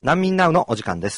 難民ナウのお時間です。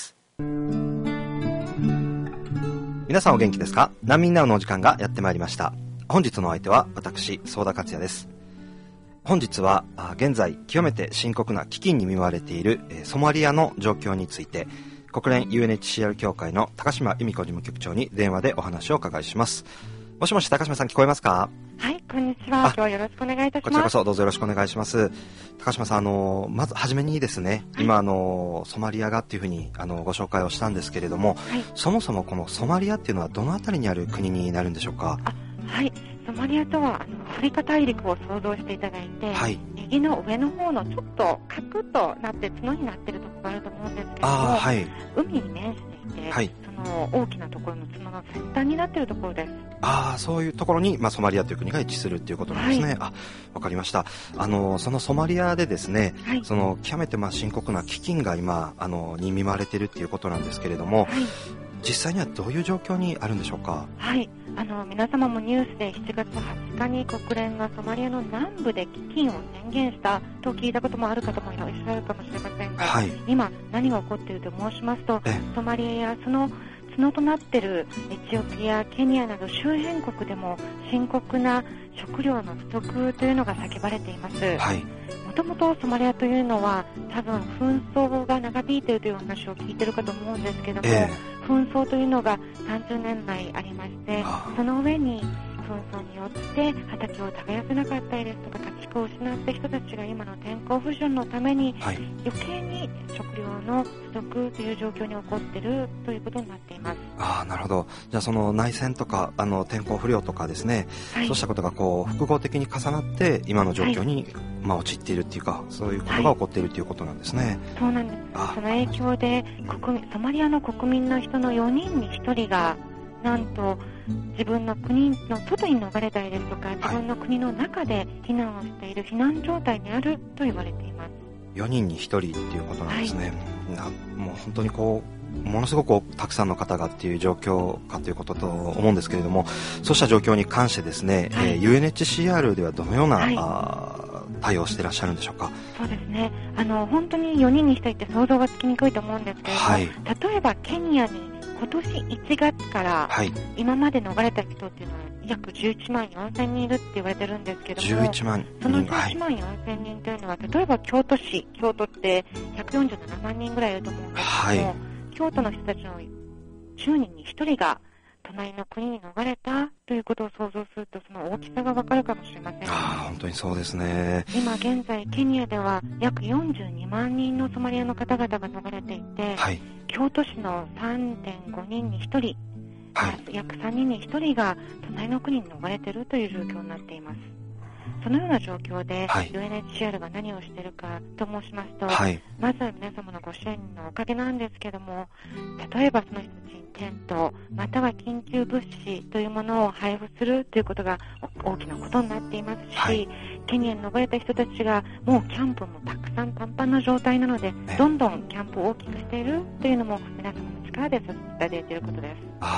皆さんお元気ですか？難民ナウのお時間がやってまいりました。本日のお相手は私、相田克也です。本日は現在極めて深刻な飢饉に見舞われているソマリアの状況について、国連 UNHCR 協会の高島由美子事務局長に電話でお話をお伺いします。もしもし、高島さん、聞こえますか？ はい、こんにちは。今日はよろしくお願いいたします。 こちらこそどうぞよろしくお願いします。高島さん、まずはじめにですね、はい、今ソマリアがっていうふうにご紹介をしたんですけれども、はい、そもそもこのソマリアっていうのはどのあたりにある国になるんでしょうか？ はい、ソマリアとはアフリカ大陸を想像していただいて、はい、右の上の方のちょっと角となって角になっているところがあると思うんですけれども、はい、海に面していて、はい、その大きなところの角の先端になっているところです。 そういうところに、ソマリアという国が位置するということなんですね。はい、わかりました。そのソマリアでですね、はい、その極めて深刻な飢饉が今に見舞われているということなんですけれども、はい、実際にはどういう状況にあるんでしょうか？ はい、皆様もニュースで7月20日に国連がソマリアの南部で飢饉を宣言したと聞いたこともある方もいらっしゃるかもしれませんが、はい、今何が起こっていると申しますと、ソマリアやその角となっているエチオピア、ケニアなど周辺国でも深刻な食料の不足というのが叫ばれています。はい、もともとソマリアというのは多分紛争が長引いているという話を聞いているかと思うんですけども、紛争というのが30年来ありまして、その上に紛争によって畑を耕せなかったりですとか家畜を失った人たちが今の天候不順のために、はい、余計に食料の不足という状況に起こっているということになっています。 なるほど。じゃあその内戦とか天候不良とかですね、はい、そうしたことが複合的に重なって今の状況に、はい、陥っているっていうか、そういうことが起こっているということなんですね。はい、 そうなんです。その影響でソマリアの国民の人の4人に1人がなんと自分の国の外に逃れたりですとか、自分の国の中で避難をしている避難状態にあると言われています。 4人に1人っていうことなんですね。はい、もう本当にものすごくたくさんの方がっていう状況かということと思うんですけれども、そうした状況に関してですね、はい、UNHCR ではどのような、はい、対応していらっしゃるんでしょうか？ そうですね、本当に4人に1人って想像がつきにくいと思うんですけれども、はい、例えばケニアに今年1月から今まで逃れた人っていうのは約11万4千人いるって言われてるんですけども、 11万人、 その11万4千人というのは、例えば京都って147万人ぐらいいると思うんですけども、はい、京都の人たちの10人に1人が隣の国に逃れたということを想像すると、その大きさがわかるかもしれません。 本当にそうですね。 今現在ケニアでは約42万人のソマリアの方々が逃れていて、はい、京都市の 3.5 人に1人、はい、約3人に1人が隣の国に逃れているという状況になっています。そのような状況で、はい、UNHCR が何をしているかと申しますと、はい、まずは皆様のご支援のおかげなんですけども、例えばその人たちにテントまたは緊急物資というものを配布するということが大きなことになっていますし、はい、ケニアに逃れた人たちがもうキャンプもたくさんパンパンな状態なので、どんどんキャンプを大きくしているというのも皆様の力でさせていただいていることです。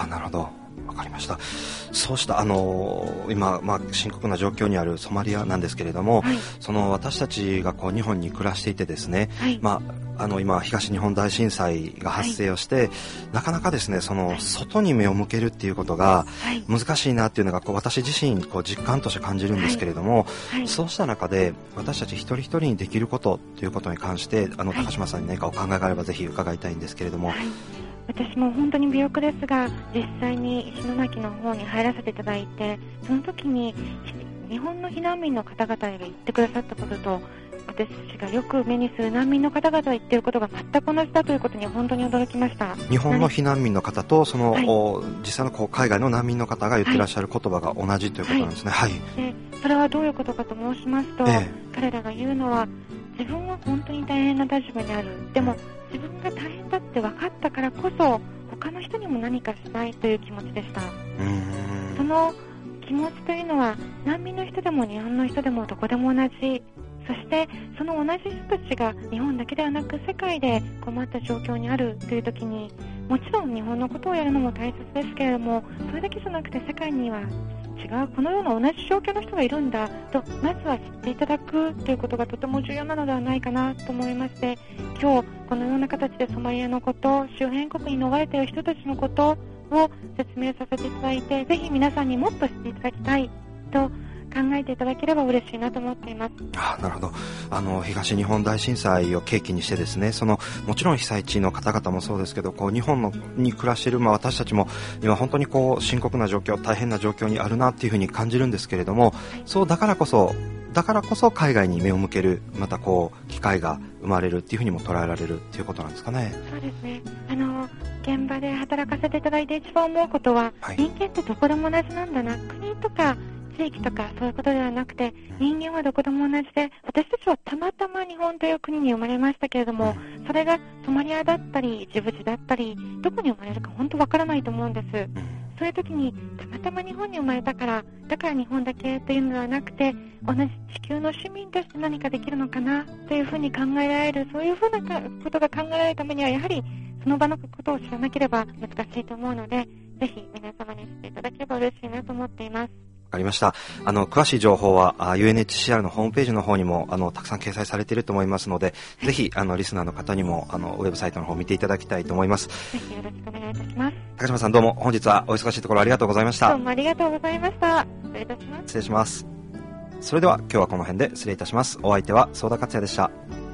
なるほど、わかりました。そうした今、深刻な状況にあるソマリアなんですけれども、はい、その私たちが日本に暮らしていてですね、はい、今東日本大震災が発生をして、はい、なかなかですね外に目を向けるっていうことが難しいなっていうのが私自身実感として感じるんですけれども、はいはい、そうした中で私たち一人一人にできることということに関して高島さんに何かお考えがあればぜひ伺いたいんですけれども。 はい、私も本当に微力ですが、実際に石巻の方に入らせていただいて、その時に日本の避難民の方々が言ってくださったことと、私たちがよく目にする難民の方々が言っていることが全く同じだということに本当に驚きました。 日本の避難民の方とはい、実際の海外の難民の方が言ってらっしゃる言葉が同じということなんですね。はい、 でそれはどういうことかと申しますと、彼らが言うのは、自分は本当に大変な立場にある、でも自分が大変だって分かったからこそ他の人にも何かしたいという気持ちでした。その気持ちというのは難民の人でも日本の人でもどこでも同じ、そしてその同じ人たちが日本だけではなく世界で困った状況にあるという時に、もちろん日本のことをやるのも大切ですけれども、それだけじゃなくて世界には違うこのような同じ状況の人がいるんだとまずは知っていただくということがとても重要なのではないかなと思いまして、今日このような形でソマリアのこと、周辺国に逃れている人たちのことを説明させていただいて、ぜひ皆さんにもっと知っていただきたいと考えていただければ嬉しいなと思っています。 なるほど。東日本大震災を契機にしてですね、もちろん被災地の方々もそうですけど、日本に暮らしている、私たちも今本当に深刻な状況、大変な状況にあるなっていうふうに感じるんですけれども、そうだからこそ海外に目を向ける、また機会が生まれるっていうふうにも捉えられるっていうことなんですかね。 そうですね。現場で働かせていただいて一番思うことは、人間ってどこでも同じなんだな。国とか地域とかそういうことではなくて、人間はどこでも同じで、私たちはたまたま日本という国に生まれましたけれども、それがソマリアだったりジブチだったりどこに生まれるか本当わからないと思うんです。そういう時にたまたま日本に生まれたからだから日本だけというのではなくて、同じ地球の市民として何かできるのかなというふうに考えられる、そういうふうなことが考えられるためにはやはりその場のことを知らなければ難しいと思うので、ぜひ皆様に知っていただければ嬉しいなと思っています。 わかりました。詳しい情報はUNHCR のホームページの方にもたくさん掲載されていると思いますので、ぜひリスナーの方にもウェブサイトの方を見ていただきたいと思います。 ぜひよろしくお願いいたします。 高島さん、どうも本日はお忙しいところありがとうございました。 どうもありがとうございました。失礼いたします。 失礼します。それでは今日はこの辺で失礼いたします。お相手は相田克也でした。